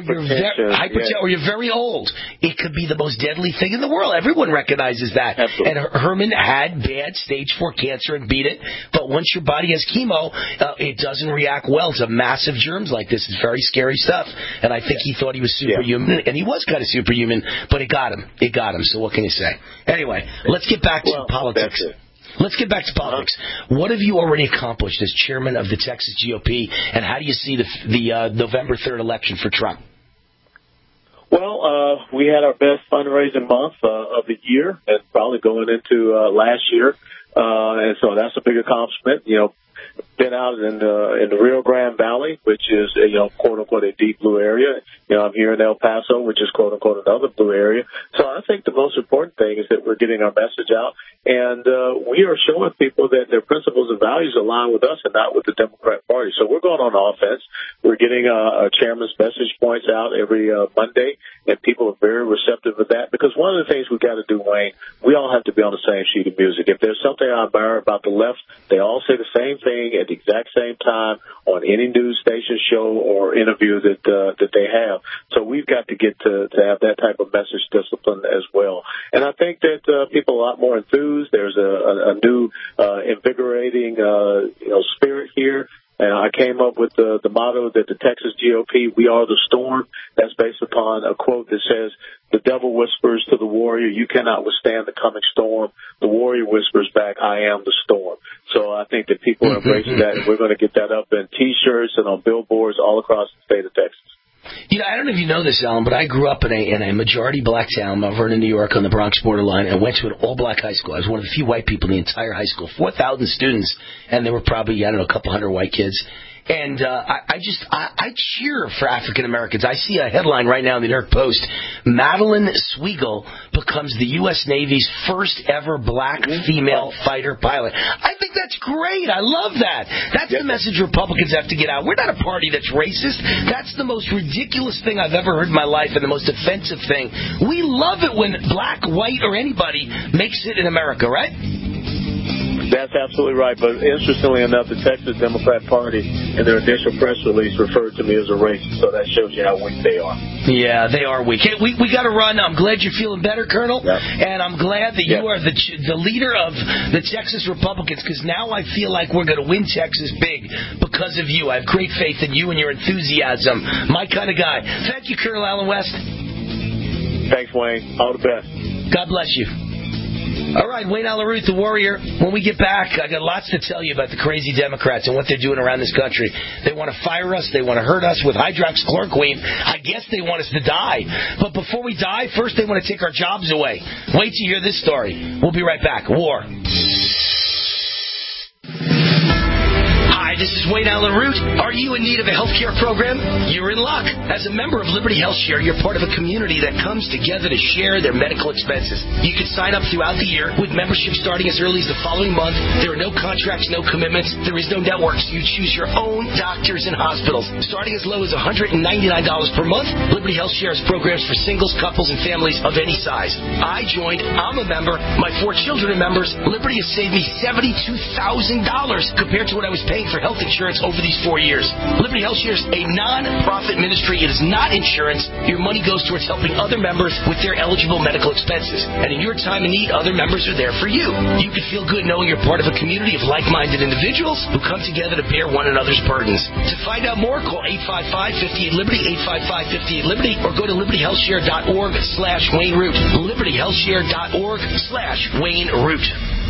Speaker 3: you're very old, it could be the most deadly thing in the world. Everyone recognizes that. Absolutely. And Herman had bad stage 4 cancer and beat it. But once your body has chemo, it doesn't react well to massive germs like this. It's very scary stuff. And I think he thought he was superhuman. And he was kind of superhuman, but it got him. It got him. So what can you say? Anyway, let's get back to politics. Let's get back to politics. What have you already accomplished as chairman of the Texas GOP, and how do you see the November 3rd election for Trump?
Speaker 16: Well, we had our best fundraising month of the year, and probably going into last year, and so that's a big accomplishment. Been out in the Rio Grande Valley, which is quote unquote a deep blue area. I'm here in El Paso, which is quote unquote another blue area. So I think the most important thing is that we're getting our message out, and we are showing people that their principles and values align with us and not with the Democrat Party. So we're going on offense. We're getting our chairman's message points out every Monday, and people are very receptive of that. Because one of the things we've got to do, Wayne, we all have to be on the same sheet of music. If there's something I admire about the left, they all say the same thing at the exact same time on any news station show or interview that they have. So we've got to get to have that type of message discipline as well. And I think that people are a lot more enthused. There's a new invigorating spirit here. And I came up with the motto that the Texas GOP, we are the storm. That's based upon a quote that says, the devil whispers to the warrior, you cannot withstand the coming storm. The warrior whispers back, I am the storm. So I think that people are embracing that, and we're going to get that up in T-shirts and on billboards all across the state of Texas.
Speaker 3: You know, I don't know if you know this, Alan, but I grew up in a majority black town, Mount Vernon, New York, on the Bronx borderline, and went to an all-black high school. I was one of the few white people in the entire high school, 4,000 students, and there were probably, I don't know, a couple hundred white kids. And I cheer for African Americans. I see a headline right now in the New York Post. Madeline Sweigel becomes the U.S. Navy's first ever black female fighter pilot. I think that's great. I love that. That's the message Republicans have to get out. We're not a party that's racist. That's the most ridiculous thing I've ever heard in my life and the most offensive thing. We love it when black, white, or anybody makes it in America, right?
Speaker 16: That's absolutely right. But interestingly enough, the Texas Democrat Party in their initial press release referred to me as a racist. So that shows you how weak they are.
Speaker 3: Yeah, they are weak. Hey, we got to run. I'm glad you're feeling better, Colonel.
Speaker 16: Yeah.
Speaker 3: And I'm glad that you are the leader of the Texas Republicans, because now I feel like we're going to win Texas big because of you. I have great faith in you and your enthusiasm. My kind of guy. Thank you, Colonel Alan West.
Speaker 16: Thanks, Wayne. All the best.
Speaker 3: God bless you. All right, Wayne Allyn Root, the Warrior. When we get back, I got lots to tell you about the crazy Democrats and what they're doing around this country. They want to fire us. They want to hurt us with hydroxychloroquine. I guess they want us to die. But before we die, first they want to take our jobs away. Wait till you hear this story. We'll be right back. War. Hi, this is Wayne Allyn Root. Are you in need of a healthcare program? You're in luck. As a member of Liberty HealthShare, you're part of a community that comes together to share their medical expenses. You can sign up throughout the year with membership starting as early as the following month. There are no contracts, no commitments. There is no network, so you choose your own doctors and hospitals. Starting as low as $199 per month, Liberty HealthShare has programs for singles, couples, and families of any size. I joined. I'm a member. My 4 children are members. Liberty has saved me $72,000 compared to what I was paying for health insurance over these 4 years. Liberty HealthShare is a non-profit ministry. It is not insurance. Your money goes towards helping other members with their eligible medical expenses. And in your time of need, other members are there for you. You can feel good knowing you're part of a community of like-minded individuals who come together to bear one another's burdens. To find out more, call 855-58-LIBERTY, 855-58-LIBERTY, or go to libertyhealthshare.org/Wayne Root. libertyhealthshare.org/Wayne Root.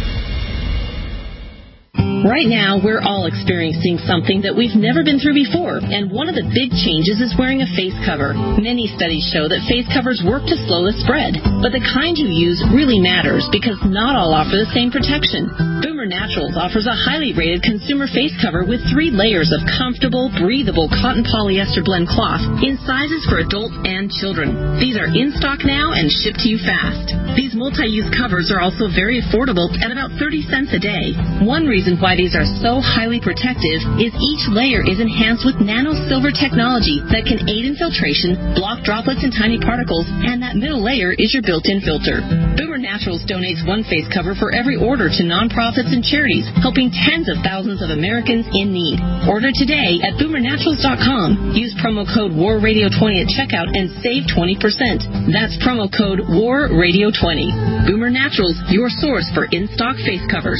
Speaker 17: Right now, we're all experiencing something that we've never been through before, and one of the big changes is wearing a face cover. Many studies show that face covers work to slow the spread, but the kind you use really matters because not all offer the same protection. Boomer Naturals offers a highly rated consumer face cover with 3 layers of comfortable, breathable cotton polyester blend cloth in sizes for adults and children. These are in stock now and shipped to you fast. These multi-use covers are also very affordable at about 30 cents a day. One reason why these are so highly protective is each layer is enhanced with nano silver technology that can aid in filtration, block droplets and tiny particles, and that middle layer is your built-in filter. Boomer Naturals donates 1 face cover for every order to nonprofits and charities, helping tens of thousands of Americans in need. Order today at boomernaturals.com. Use promo code WARRadio20 at checkout and save 20%. That's promo code WARRadio20. Boomer Naturals, your source for in-stock face covers.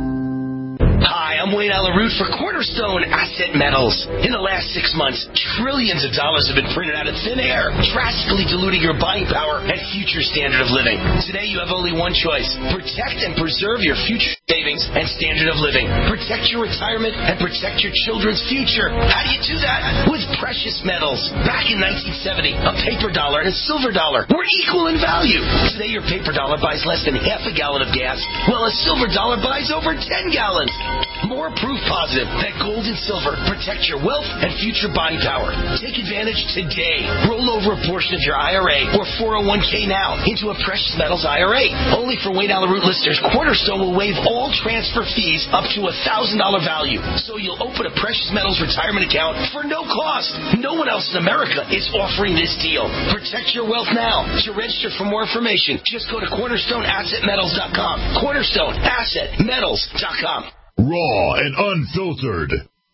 Speaker 3: Hi, I'm Wayne Allyn Root for Cornerstone Asset Metals. In the last 6 months, trillions of dollars have been printed out of thin air, drastically diluting your buying power and future standard of living. Today, you have only one choice. Protect and preserve your future savings and standard of living. Protect your retirement and protect your children's future. How do you do that? With precious metals. Back in 1970, a paper dollar and a silver dollar were equal in value. Today, your paper dollar buys less than half a gallon of gas, while a silver dollar buys over 10 gallons. More proof positive that gold and silver protect your wealth and future buying power. Take advantage today. Roll over a portion of your IRA or 401k now into a precious metals IRA. Only for Wayne Allyn Root listeners, Cornerstone will waive all transfer fees up to $1,000 value. So you'll open a precious metals retirement account for no cost. No one else in America is offering this deal. Protect your wealth now. To register for more information, just go to cornerstoneassetmetals.com. cornerstoneassetmetals.com.
Speaker 2: Raw and unfiltered.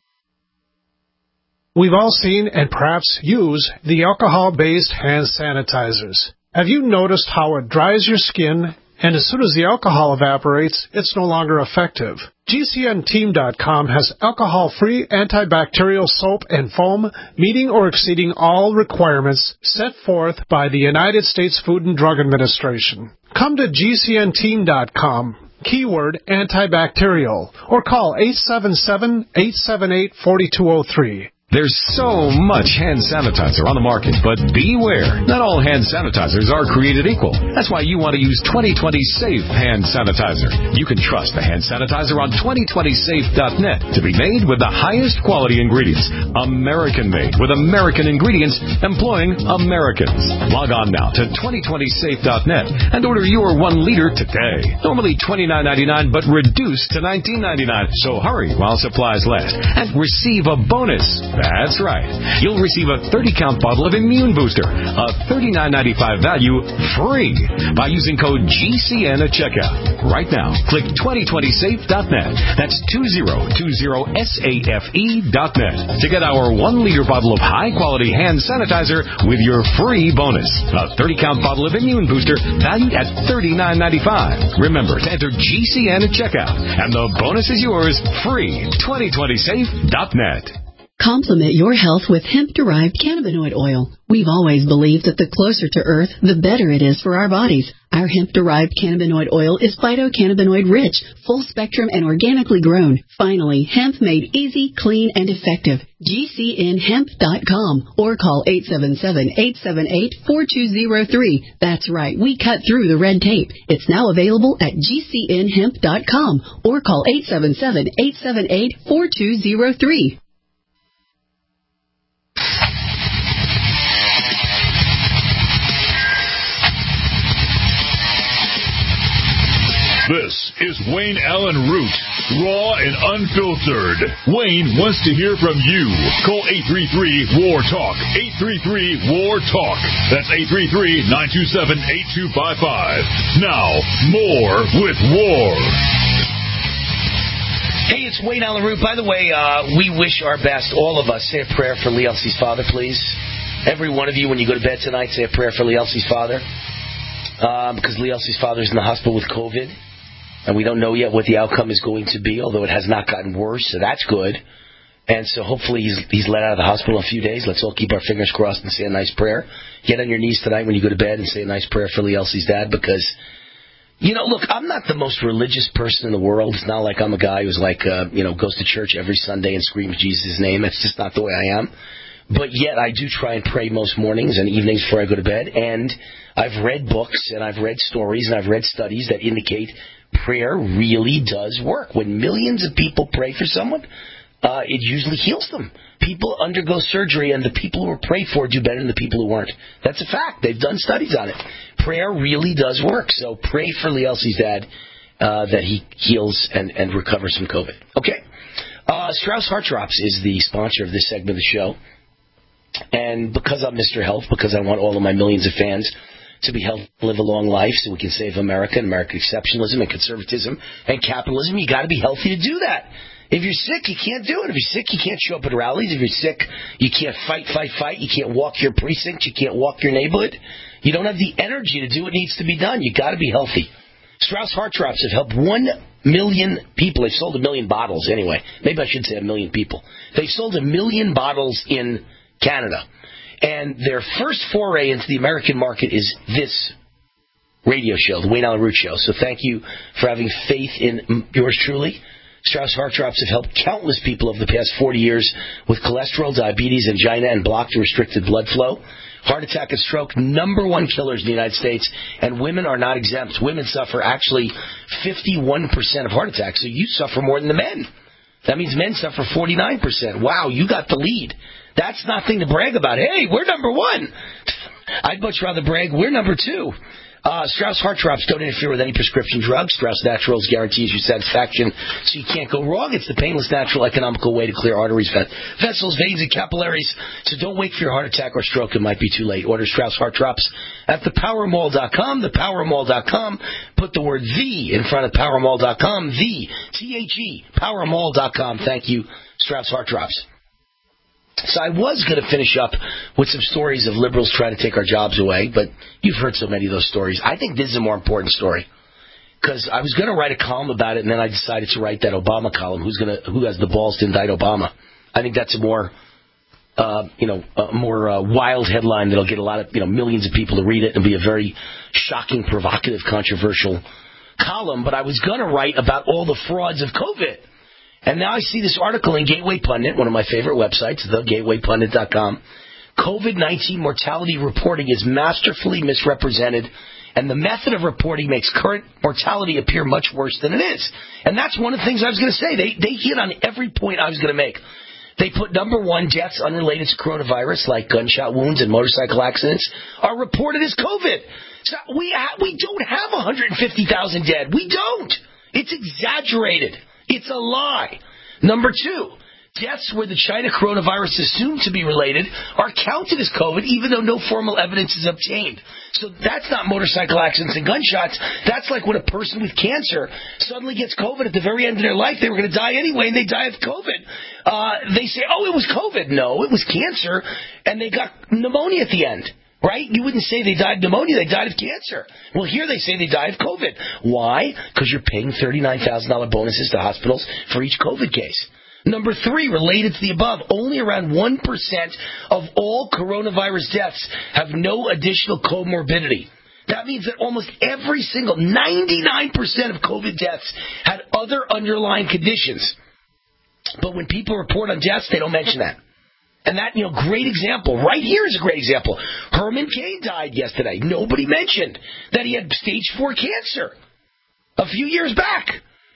Speaker 8: We've all seen and perhaps use the alcohol-based hand sanitizers. Have you noticed how it dries your skin and as soon as the alcohol evaporates, it's no longer effective. GCNteam.com has alcohol-free antibacterial soap and foam, meeting or exceeding all requirements set forth by the United States Food and Drug Administration. Come to GCNteam.com, keyword antibacterial, or call 877-878-4203.
Speaker 18: There's so much hand sanitizer on the market, but beware. Not all hand sanitizers are created equal. That's why you want to use 2020 Safe Hand Sanitizer. You can trust the hand sanitizer on 2020safe.net to be made with the highest quality ingredients. American-made with American ingredients employing Americans. Log on now to 2020safe.net and order your 1 liter today. Normally $29.99, but reduced to $19.99. So hurry while supplies last and receive a bonus. That's right. You'll receive a 30-count bottle of Immune Booster, a $39.95 value, free by using code GCN at checkout. Right now, click 2020safe.net. That's 2020safe.net to get our 1-liter bottle of high-quality hand sanitizer with your free bonus. A 30-count bottle of Immune Booster valued at $39.95. Remember to enter GCN at checkout, and the bonus is yours free. 2020safe.net.
Speaker 10: Complement your health with hemp-derived cannabinoid oil. We've always believed that the closer to Earth, the better it is for our bodies. Our hemp-derived cannabinoid oil is phytocannabinoid rich, full spectrum, and organically grown. Finally, hemp made easy, clean, and effective. GCNhemp.com or call 877-878-4203. That's right, we cut through the red tape. It's now available at GCNhemp.com or call 877-878-4203.
Speaker 2: This is Wayne Allen Root, raw and unfiltered. Wayne wants to hear from you. Call 833-WAR-TALK. 833-WAR-TALK. That's 833-927-8255. Now, more with War.
Speaker 3: Hey, it's Wayne Allen Root. By the way, we wish our best, all of us. Say a prayer for Lee Elsey's father, please. Every one of you, when you go to bed tonight, say a prayer for Lee Elsey's father. Because Lee Elsey's father is in the hospital with COVID. And we don't know yet what the outcome is going to be, although it has not gotten worse, so that's good. And so hopefully he's let out of the hospital in a few days. Let's all keep our fingers crossed and say a nice prayer. Get on your knees tonight when you go to bed and say a nice prayer for Lee Elsey's dad, because, you know, look, I'm not the most religious person in the world. It's not like I'm a guy who's like, goes to church every Sunday and screams Jesus' name. It's just not the way I am. But yet I do try and pray most mornings and evenings before I go to bed. And I've read books and I've read stories and I've read studies that indicate prayer really does work. When millions of people pray for someone, it usually heals them. People undergo surgery, and the people who were prayed for do better than the people who weren't. That's a fact. They've done studies on it. Prayer really does work. So pray for Lee Elsey's dad that he heals and recovers from COVID. Okay. Strauss Heart Drops is the sponsor of this segment of the show. And because I'm Mr. Health, because I want all of my millions of fans to be healthy, live a long life so we can save America and American exceptionalism and conservatism and capitalism, you got to be healthy to do that. If you're sick, you can't do it. If you're sick, you can't show up at rallies. If you're sick, you can't fight. You can't walk your precinct. You can't walk your neighborhood. You don't have the energy to do what needs to be done. You got to be healthy. Strauss Heart Drops have helped 1 million people. They've sold 1 million bottles anyway. Maybe I should say 1 million people. They've sold 1 million bottles in Canada. And their first foray into the American market is this radio show, the Wayne Allen Root Show. So thank you for having faith in yours truly. Strauss Heart Drops have helped countless people over the past 40 years with cholesterol, diabetes, angina, and blocked or restricted blood flow. Heart attack and stroke, #1 killers in the United States, and women are not exempt. Women suffer actually 51% of heart attacks, so you suffer more than the men. That means men suffer 49%. Wow, you got the lead. That's nothing to brag about. Hey, we're #1. I'd much rather brag we're #2. Strauss Heart Drops don't interfere with any prescription drugs. Strauss Naturals guarantees you satisfaction, so you can't go wrong. It's the painless, natural, economical way to clear arteries, vessels, veins, and capillaries. So don't wait for your heart attack or stroke. It might be too late. Order Strauss Heart Drops at thepowermall.com. Thepowermall.com. Put the word "the" in front of powermall.com. The THE Powermall.com. Thank you, Strauss Heart Drops. So I was going to finish up with some stories of liberals trying to take our jobs away, but you've heard so many of those stories. I think this is a more important story. because I was going to write a column about it, and then I decided to write that Obama column. Who has the balls to indict Obama? I think that's a more wild headline that'll get a lot of millions of people to read it and be a very shocking, provocative, controversial column. But I was going to write about all the frauds of COVID, and now I see this article in Gateway Pundit, one of my favorite websites, thegatewaypundit.com. COVID-19 mortality reporting is masterfully misrepresented, and the method of reporting makes current mortality appear much worse than it is. And that's one of the things I was going to say. They hit on every point I was going to make. They put number one, deaths unrelated to coronavirus, like gunshot wounds and motorcycle accidents, are reported as COVID. So we don't have 150,000 dead. We don't. It's exaggerated. It's a lie. Number two, deaths where the China coronavirus is assumed to be related are counted as COVID, even though no formal evidence is obtained. So that's not motorcycle accidents and gunshots. That's like when a person with cancer suddenly gets COVID at the very end of their life. They were going to die anyway, and they die of COVID. They say, oh, it was COVID. No, it was cancer, and they got pneumonia at the end. Right? You wouldn't say they died of pneumonia. They died of cancer. Well, here they say they died of COVID. Why? Because you're paying $39,000 bonuses to hospitals for each COVID case. Number three, related to the above, only around 1% of all coronavirus deaths have no additional comorbidity. That means that almost every single 99% of COVID deaths had other underlying conditions. But when people report on deaths, they don't mention that. And that, great example. Right here is a great example. Herman Cain died yesterday. Nobody mentioned that he had stage 4 cancer a few years back.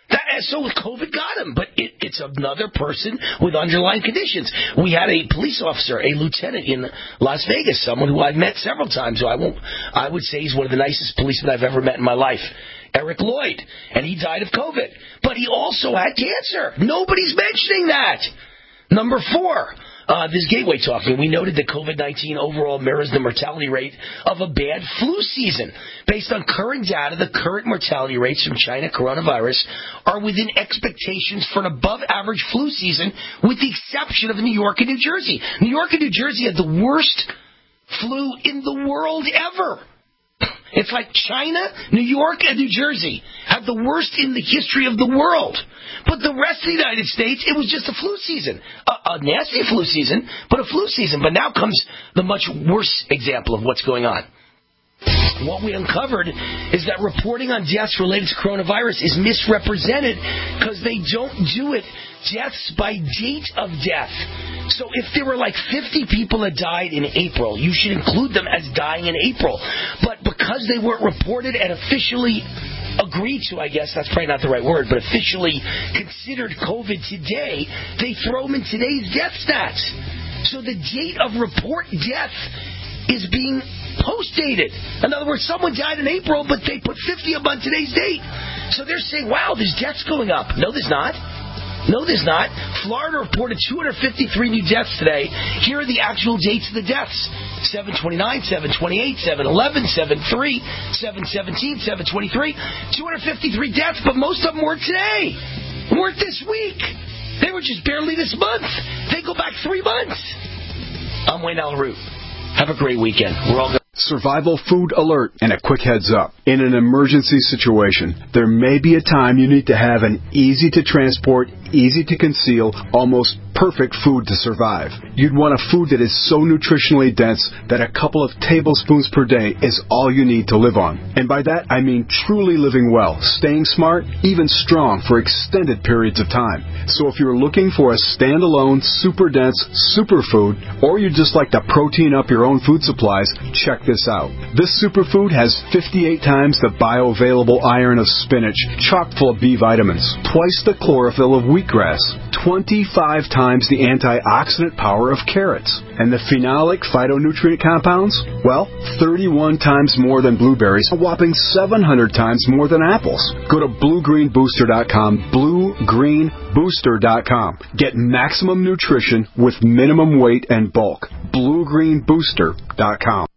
Speaker 3: So COVID got him, but it's another person with underlying conditions. We had a police officer, a lieutenant in Las Vegas, someone who I've met several times. So I would say he's one of the nicest policemen I've ever met in my life. Eric Lloyd, and he died of COVID. But he also had cancer. Nobody's mentioning that. Number four. This Gateway talking, we noted that COVID-19 overall mirrors the mortality rate of a bad flu season. Based on current data, the current mortality rates from China coronavirus are within expectations for an above-average flu season, with the exception of New York and New Jersey. New York and New Jersey had the worst flu in the world ever. It's like China, New York, and New Jersey have the worst in the history of the world. But the rest of the United States, it was just a flu season. A nasty flu season, but a flu season. But now comes the much worse example of what's going on. What we uncovered is that reporting on deaths related to coronavirus is misrepresented because they don't do it deaths by date of death. So if there were like 50 people that died in April, you should include them as dying in April. But because they weren't reported and officially agreed to, I guess that's probably not the right word, but officially considered COVID today, they throw them in today's death stats. So the date of report death is being post-dated. In other words, someone died in April, but they put 50 up on today's date. So they're saying, wow, there's deaths going up. No, there's not. No, there's not. Florida reported 253 new deaths today. Here are the actual dates of the deaths. 7/29, 7/28, 7/11, 7/3, 7/17, 7/23. 253 deaths, but most of them weren't today. Weren't this week. They were just barely this month. They go back 3 months. I'm Wayne Allyn Root. Have a great weekend. We're all good.
Speaker 19: Survival food alert and a quick heads up. In an emergency situation, there may be a time you need to have an easy to transport, easy to conceal, almost perfect food to survive. You'd want a food that is so nutritionally dense that a couple of tablespoons per day is all you need to live on. And by that, I mean truly living well, staying smart, even strong for extended periods of time. So if you're looking for a standalone, super dense superfood, or you just like to protein up your own food supplies, check this out. This superfood has 58 times the bioavailable iron of spinach, chock full of B vitamins, twice the chlorophyll of wheatgrass, 25 times the antioxidant power of carrots, and the phenolic phytonutrient compounds, well, 31 times more than blueberries, a whopping 700 times more than apples. Go to bluegreenbooster.com, bluegreenbooster.com. Get maximum nutrition with minimum weight and bulk. bluegreenbooster.com.